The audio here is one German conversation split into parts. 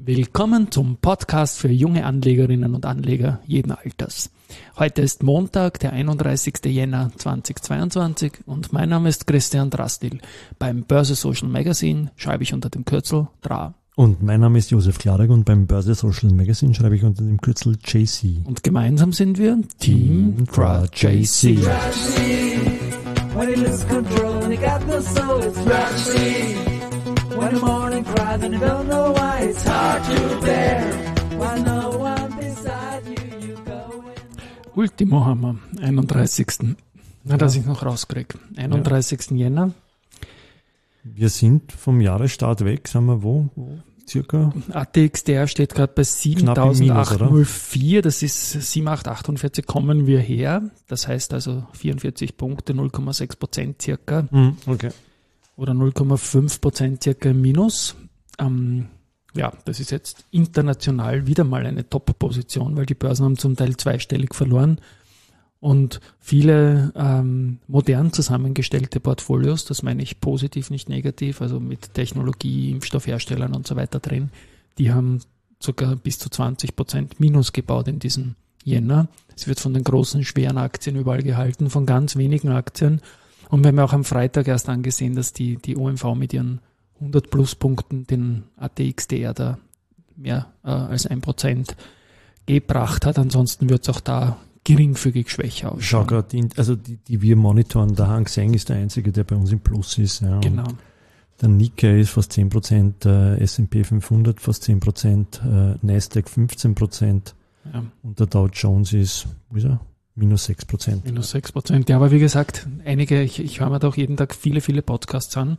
Willkommen zum Podcast für junge Anlegerinnen und Anleger jeden Alters. Heute ist Montag, der 31. Jänner 2022 und mein Name ist Christian Drastil. Beim Börse Social Magazine schreibe ich unter dem Kürzel DRA. Und mein Name ist Josef Klarek und beim Börse Social Magazine schreibe ich unter dem Kürzel JC. Und gemeinsam sind wir Team DRA JC. When the morning cries and you don't know why it's hard to bear. When no one beside you, you go in. Ultimo haben wir, 31. Na, dass ich noch rauskriege. 31. Jänner. Wir sind vom Jahresstart weg, sind wir wo circa? ATXDR steht gerade bei 7.804, das ist 7.848 kommen wir her. Das heißt also 44 Punkte, 0,6% circa. Okay. Oder 0,5% circa im Minus. Ja, das ist jetzt international wieder mal eine Top-Position, weil die Börsen haben zum Teil zweistellig verloren und viele modern zusammengestellte Portfolios, das meine ich positiv, nicht negativ, also mit Technologie, Impfstoffherstellern und so weiter drin, die haben sogar bis zu 20% Minus gebaut in diesem Jänner. Es wird von den großen, schweren Aktien überall gehalten, von ganz wenigen Aktien. Und wir haben auch am Freitag erst angesehen, dass die OMV mit ihren 100 Pluspunkten den ATXDR da mehr als 1% gebracht hat. Ansonsten wird es auch da geringfügig schwächer ausschauen. Schau gerade, die wir monitoren, der Hang Seng ist der einzige, der bei uns im Plus ist. Ja. Genau. Der Nikkei ist fast 10%, S&P 500 fast 10%, Nasdaq 15%, ja. Und der Dow Jones ist, wo ist er? Minus 6%. Minus 6%. Ja, aber wie gesagt, einige, ich höre mir da auch jeden Tag viele Podcasts an.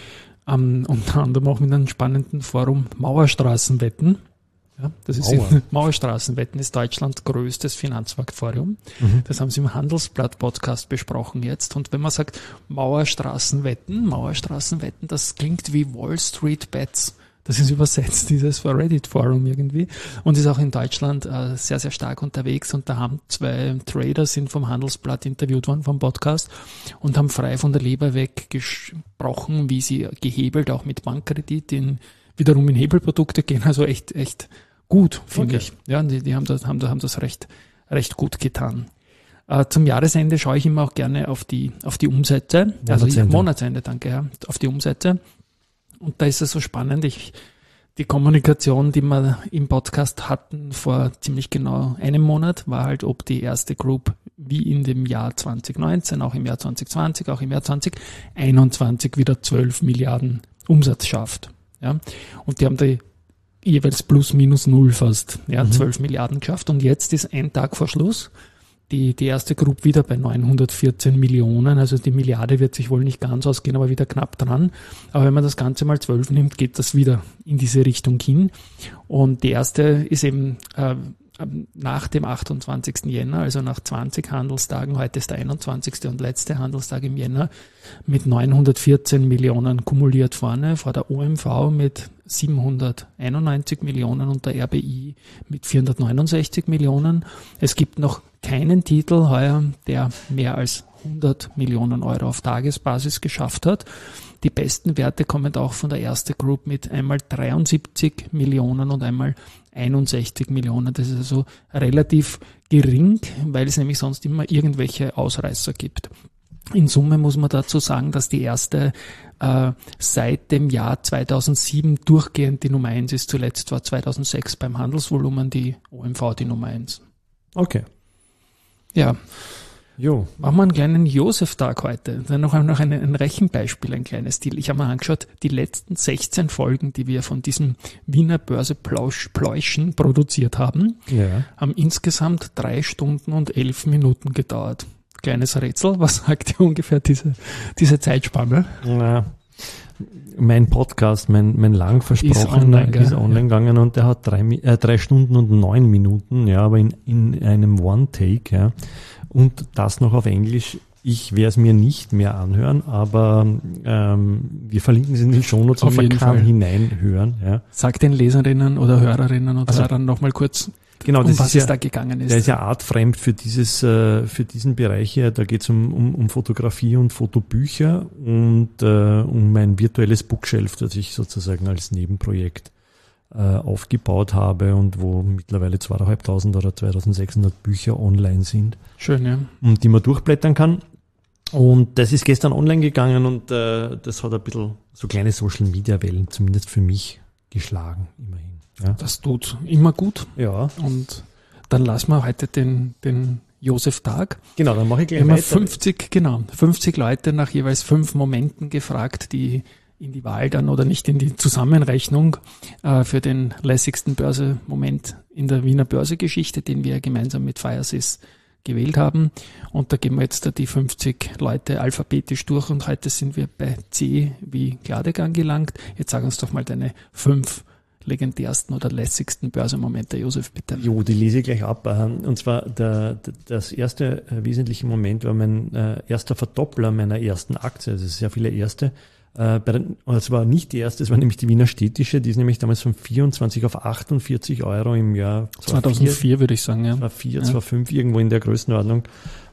Unter anderem auch mit einem spannenden Forum Mauerstraßenwetten. Ja, das ist Mauerstraßenwetten ist Deutschlands größtes Finanzmarktforum. Das haben sie im Handelsblatt-Podcast besprochen jetzt. Und wenn man sagt Mauerstraßenwetten, das klingt wie Wall Street Bets. Das ist übersetzt, dieses Reddit-Forum irgendwie. Und ist auch in Deutschland sehr, sehr stark unterwegs. Und da haben 2 Trader sind vom Handelsblatt interviewt worden, vom Podcast, und haben frei von der Leber weg gesprochen, wie sie gehebelt, auch mit Bankkredit, wiederum in Hebelprodukte gehen. Also echt gut, finde ich. Ja, die haben das recht gut getan. Zum Jahresende schaue ich immer auch gerne auf die Umsätze. Monatsende, danke, ja, auf die Umsätze. Und da ist es so spannend, die Kommunikation, die wir im Podcast hatten vor ziemlich genau einem Monat, war halt, ob die erste Group wie in dem Jahr 2019, auch im Jahr 2020, auch im Jahr 2021 wieder 12 Milliarden Umsatz schafft. Ja? Und die haben da jeweils plus minus null fast, 12 Milliarden geschafft. Und jetzt ist ein Tag vor Schluss die erste Group wieder bei 914 Millionen, also die Milliarde wird sich wohl nicht ganz ausgehen, aber wieder knapp dran. Aber wenn man das Ganze mal 12 nimmt, geht das wieder in diese Richtung hin. Und die erste ist eben nach dem 28. Jänner, also nach 20 Handelstagen, heute ist der 21. und letzte Handelstag im Jänner, mit 914 Millionen kumuliert vorne, vor der OMV mit 791 Millionen und der RBI mit 469 Millionen. Es gibt noch keinen Titel heuer, der mehr als 100 Millionen Euro auf Tagesbasis geschafft hat. Die besten Werte kommen auch von der erste Group mit einmal 73 Millionen und einmal 61 Millionen. Das ist also relativ gering, weil es nämlich sonst immer irgendwelche Ausreißer gibt. In Summe muss man dazu sagen, dass die erste seit dem Jahr 2007 durchgehend die Nummer 1 ist. Zuletzt war 2006 beim Handelsvolumen die OMV die Nummer 1. Okay. Ja. Jo. Machen wir einen kleinen Josef-Tag heute. Dann noch ein Rechenbeispiel, ein kleines. Ich habe mir angeschaut, die letzten 16 Folgen, die wir von diesem Wiener Börse Pläuschen produziert haben, haben insgesamt 3 Stunden und 11 Minuten gedauert. Kleines Rätsel, was sagt ihr ungefähr diese Zeitspanne? Ja. Mein Podcast, mein lang versprochener, ist online gegangen und der hat 3 Stunden und 9 Minuten, ja, aber in einem One-Take, ja. Und das noch auf Englisch. Ich werde es mir nicht mehr anhören, aber wir verlinken es in den Shownotes und man kann hineinhören. Ja. Sag den Leserinnen oder Hörerinnen und Hörern nochmal kurz, genau, um was es da gegangen ist. Der ist ja artfremd für diesen Bereich hier. Da geht es um Fotografie und Fotobücher und um mein virtuelles Bookshelf, das ich sozusagen als Nebenprojekt aufgebaut habe und wo mittlerweile 2.500 oder 2.600 Bücher online sind. Schön, ja. Und die man durchblättern kann. Und das ist gestern online gegangen und das hat ein bisschen so kleine Social-Media-Wellen, zumindest für mich, geschlagen, immerhin. Ja. Das tut immer gut. Ja. Und dann lassen wir heute den Josef-Tag. Genau, dann mache ich gleich weiter. 50 Leute nach jeweils 5 Momenten gefragt, die in die Wahl dann oder nicht in die Zusammenrechnung für den lässigsten Börsemoment in der Wiener Börsegeschichte, den wir gemeinsam mit Firesys gewählt haben. Und da gehen wir jetzt die 50 Leute alphabetisch durch und heute sind wir bei C wie Gladek angelangt. Jetzt sag uns doch mal deine 5 legendärsten oder lässigsten Börsemomente, Josef, bitte. Jo, die lese ich gleich ab. Und zwar das erste wesentliche Moment war mein erster Verdoppler meiner ersten Aktie. Also sehr viele erste. Es war nicht die erste, es war nämlich die Wiener Städtische, die ist nämlich damals von 24 auf 48 Euro im Jahr 2004 würde ich sagen, ja. 2004, 2005, irgendwo in der Größenordnung.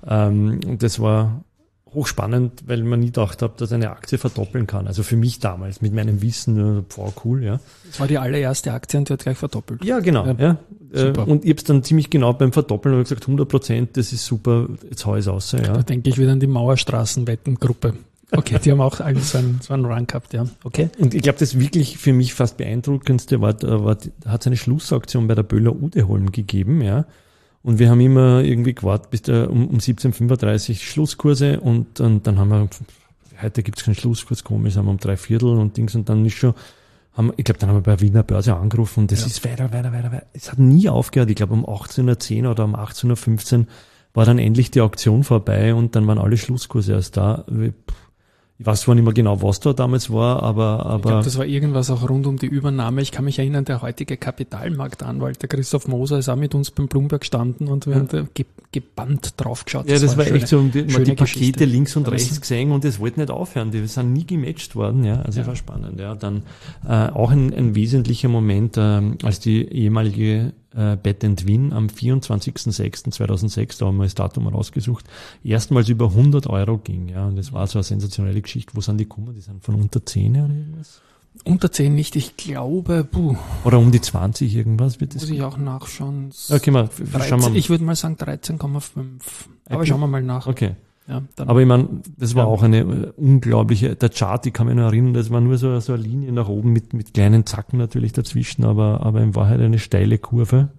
Und das war hochspannend, weil man nie gedacht hat, dass eine Aktie verdoppeln kann. Also für mich damals, mit meinem Wissen, cool, ja. Das war die allererste Aktie und die hat gleich verdoppelt. Ja, genau. Ja. Super. Und ich habe es dann ziemlich genau beim Verdoppeln gesagt, 100%, das ist super, jetzt hau ich es raus. Ja. Da denke ich wieder an die Mauerstraßenwettengruppe. Okay, die haben auch eigentlich so einen Run gehabt, ja. Okay. Und ich glaube, das wirklich für mich fast beeindruckendste hat es eine Schlussaktion bei der Böhler Udeholm gegeben, ja. Und wir haben immer irgendwie gewartet bis um 17:35 Schlusskurse und dann haben wir, heute gibt's keinen Schlusskurs, komisch, haben wir um 3/4 und Dings und dann ist schon, ich glaube, dann haben wir bei Wiener Börse angerufen und das ist weiter. Es hat nie aufgehört. Ich glaube, um 18:10 oder um 18:15 war dann endlich die Auktion vorbei und dann waren alle Schlusskurse erst da. Ich weiß zwar nicht mehr genau, was da damals war, aber ich glaube, das war irgendwas auch rund um die Übernahme. Ich kann mich erinnern, der heutige Kapitalmarktanwalt, der Christoph Moser, ist auch mit uns beim Bloomberg gestanden und wir haben da gebannt drauf geschaut. Ja, das war echt so, man die Pakete links und rechts gesehen und es wollte nicht aufhören. Die sind nie gematcht worden, ja. Also das war spannend, ja. Dann auch ein wesentlicher Moment, als die ehemalige Bet & Win am 24.06.2006, da haben wir das Datum rausgesucht, erstmals über 100 Euro ging, ja. Und das war so eine sensationelle Geschichte. Wo sind die gekommen? Die sind von unter 10 oder irgendwas? Unter 10 nicht, ich glaube, Oder um die 20 irgendwas wird das. Muss ich auch nachschauen. Okay, schauen wir mal. Ich würde mal sagen 13,5. Aber schauen wir mal nach. Okay. Ja, aber ich meine, das war auch eine unglaubliche, der Chart, ich kann mich noch erinnern, das war nur so eine Linie nach oben mit kleinen Zacken natürlich dazwischen, aber in Wahrheit eine steile Kurve.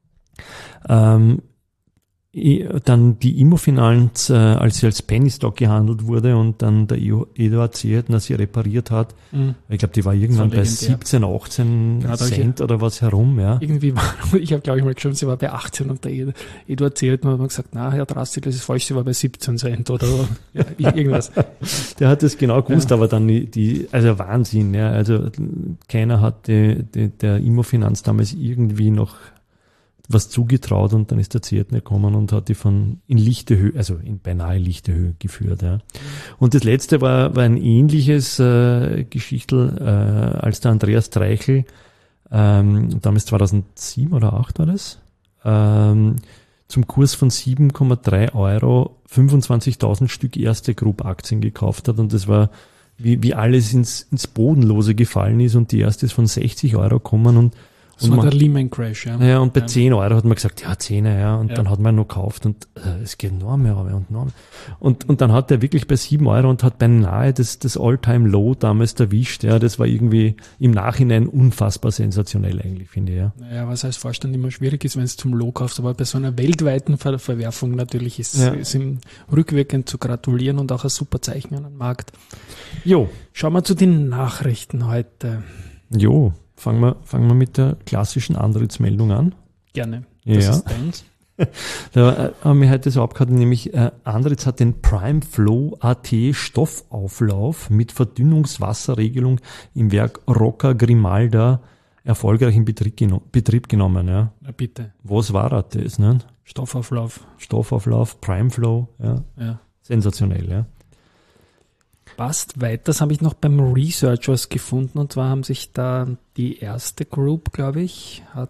Dann die Immofinanz, als sie als Penny Stock gehandelt wurde und dann der Eduard Ziertner sie repariert hat. Ich glaube, die war irgendwann bei 17, 18 Cent oder was herum. Ja. Irgendwie war, ich habe glaube ich mal geschrieben, sie war bei 18 und der Eduard Ziertner hat mir gesagt, na Herr Drastil, das ist falsch, sie war bei 17 Cent oder irgendwas. Der hat das genau gewusst, aber dann also Wahnsinn. Ja. Also keiner hat der Immofinanz damals irgendwie noch was zugetraut und dann ist der Ziertner gekommen und hat die in lichte Höhe, also in beinahe lichte Höhe geführt. Ja. Und das letzte war ein ähnliches Geschichtel, als der Andreas Treichel, damals 2007 oder 2008 war das, zum Kurs von 7,3 Euro 25.000 Stück erste Group Aktien gekauft hat und das war, wie alles ins Bodenlose gefallen ist und die erste ist von 60 Euro gekommen und das war der Lehman Crash, ja. Ja, und bei 10 Euro hat man gesagt, ja, 10er, ja, und dann hat man noch gekauft und es geht noch mehr und noch mehr. Und dann hat er wirklich bei 7 Euro und hat beinahe das All-Time-Low damals erwischt, ja, das war irgendwie im Nachhinein unfassbar sensationell eigentlich, finde ich, ja. Naja, was als Vorstand immer schwierig ist, wenn es zum Low kaufst, aber bei so einer weltweiten Verwerfung natürlich ist ihm rückwirkend zu gratulieren und auch ein super Zeichen an den Markt. Jo. Schauen wir zu den Nachrichten heute. Jo. Fangen wir mit der klassischen Antrittsmeldung an. Gerne. Das ist deins. Da haben wir heute so abgehauen, nämlich Andritz hat den Prime Flow AT Stoffauflauf mit Verdünnungswasserregelung im Werk Rocca Grimalda erfolgreich in Betrieb genommen. Ja. Na bitte. Was war das? Ne? Stoffauflauf, Prime Flow. Ja. Sensationell, ja. Passt weiter. Das habe ich noch beim Research was gefunden und zwar haben sich da die erste Group, glaube ich, hat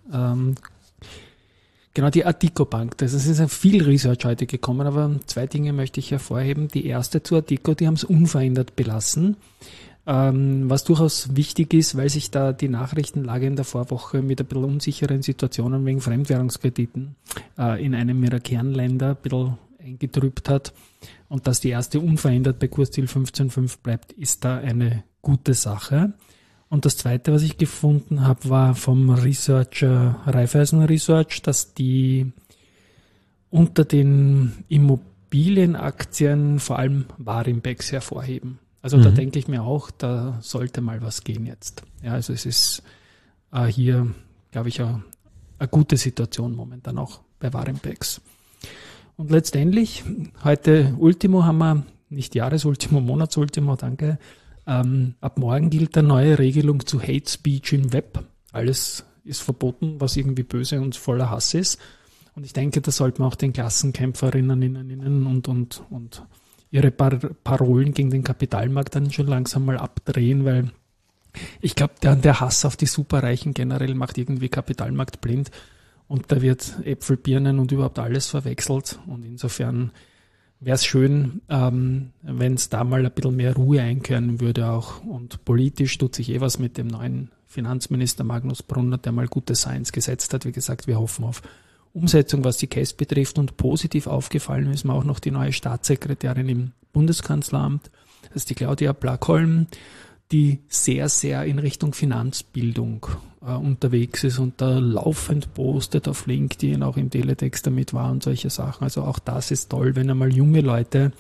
genau die Addico Bank. Das ist ja viel Research heute gekommen, aber 2 Dinge möchte ich hervorheben. Die erste zu Addico, die haben es unverändert belassen. was durchaus wichtig ist, weil sich da die Nachrichtenlage in der Vorwoche mit ein bisschen unsicheren Situationen wegen Fremdwährungskrediten in einem ihrer Kernländer ein bisschen eingetrübt hat und dass die erste unverändert bei Kursziel 15,5 bleibt, ist da eine gute Sache. Und das Zweite, was ich gefunden habe, war vom Researcher Raiffeisen Research, dass die unter den Immobilienaktien vor allem Warimpex hervorheben. Also da denke ich mir auch, da sollte mal was gehen jetzt. Ja, also es ist hier, glaube ich, eine gute Situation momentan auch bei Warimpex. Und letztendlich, heute Ultimo haben wir, nicht Jahresultimo, Monatsultimo, danke. Ab morgen gilt eine neue Regelung zu Hate Speech im Web. Alles ist verboten, was irgendwie böse und voller Hass ist. Und ich denke, da sollte man auch den Klassenkämpferinnen und ihre Parolen gegen den Kapitalmarkt dann schon langsam mal abdrehen, weil ich glaube, der Hass auf die Superreichen generell macht irgendwie Kapitalmarkt blind und da wird Äpfel, Birnen und überhaupt alles verwechselt und insofern wäre es schön, wenn es da mal ein bisschen mehr Ruhe einkehren würde auch und politisch tut sich was mit dem neuen Finanzminister Magnus Brunner, der mal gute Science gesetzt hat. Wie gesagt, wir hoffen auf Umsetzung, was die Case betrifft und positiv aufgefallen ist mir auch noch die neue Staatssekretärin im Bundeskanzleramt, das ist die Claudia Blackholm, die sehr, sehr in Richtung Finanzbildung unterwegs ist und da laufend postet auf LinkedIn, auch im Teletext damit war und solche Sachen. Also auch das ist toll, wenn einmal junge Leute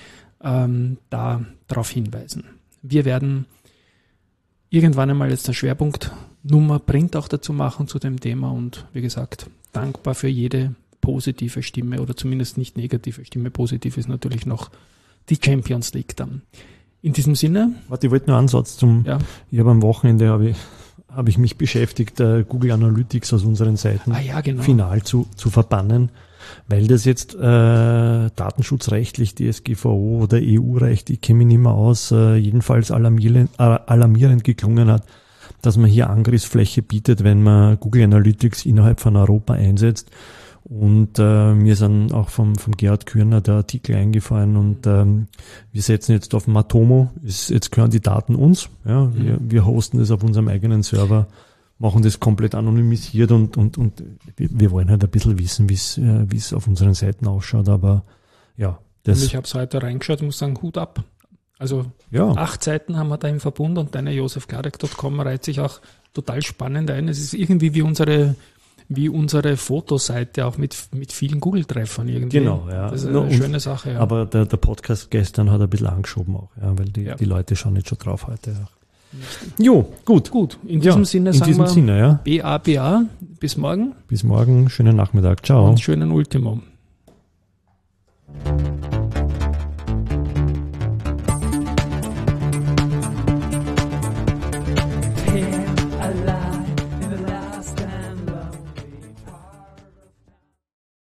da darauf hinweisen. Wir werden irgendwann einmal jetzt eine Schwerpunktnummer Print auch dazu machen zu dem Thema und wie gesagt, dankbar für jede positive Stimme oder zumindest nicht negative Stimme. Positiv ist natürlich noch die Champions League dann. In diesem Sinne. Warte, ich wollte nur einen Satz zum, ich habe am Wochenende habe ich mich beschäftigt, Google Analytics aus unseren Seiten final zu verbannen, weil das jetzt datenschutzrechtlich, DSGVO oder EU-Recht, ich kenne mich nicht mehr aus, jedenfalls alarmierend geklungen hat, dass man hier Angriffsfläche bietet, wenn man Google Analytics innerhalb von Europa einsetzt. Und mir sind auch vom Gerhard Kürner der Artikel eingefallen und wir setzen jetzt auf Matomo, jetzt gehören die Daten uns, ja, wir hosten das auf unserem eigenen Server, machen das komplett anonymisiert und wir wollen halt ein bisschen wissen, wie es auf unseren Seiten ausschaut, aber ja. Und ich habe es heute reingeschaut, muss sagen, Hut ab. Also 8 Seiten haben wir da im Verbund und deine josefklarek.com reiht sich auch total spannend ein. Es ist irgendwie wie unsere Fotoseite, auch mit vielen Google-Treffern irgendwie. Genau, ja. Das ist eine schöne Sache. Ja. Aber der Podcast gestern hat ein bisschen angeschoben auch, ja, weil die Leute schauen jetzt schon drauf heute. Ja. Jo, gut. In diesem Sinne sagen wir BA. Bis morgen. Bis morgen, schönen Nachmittag. Ciao. Und schönen Ultimo.